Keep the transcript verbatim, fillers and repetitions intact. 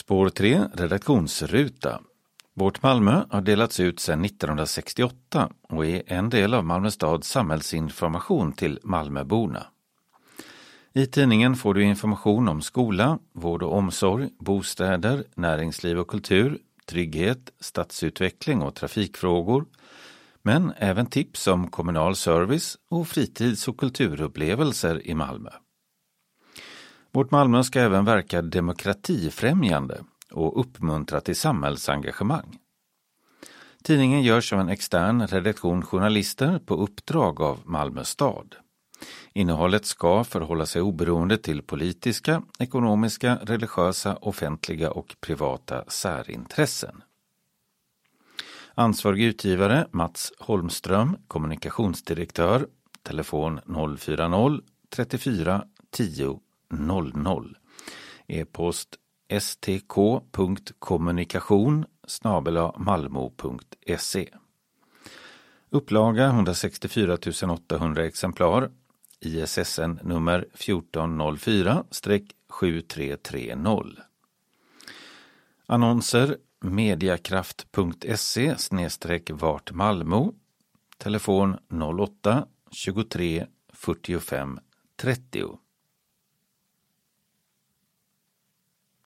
Spår tre, redaktionsruta. Vårt Malmö har delats ut sedan nittonhundrasextioåtta och är en del av Malmö stads samhällsinformation till Malmöborna. I tidningen får du information om skola, vård och omsorg, bostäder, näringsliv och kultur, trygghet, stadsutveckling och trafikfrågor, men även tips om kommunal service och fritids- och kulturupplevelser i Malmö. Vårt Malmö ska även verka demokratifrämjande och uppmuntra till samhällsengagemang. Tidningen görs av en extern redaktion journalister på uppdrag av Malmö stad. Innehållet ska förhålla sig oberoende till politiska, ekonomiska, religiösa, offentliga och privata särintressen. Ansvarig utgivare Mats Holmström, kommunikationsdirektör, telefon noll fyra noll trettiofyra tio noll noll, e-post stk.kommunikation snabel-a malmo punkt se. Upplaga etthundrasextiofyra tusen åttahundra exemplar, I S S N nummer fjorton noll fyra sju tre tre noll. Annonser mediakraft punkt se snedstreck vart Malmö, telefon noll åtta tjugotre fyrtiofem trettio.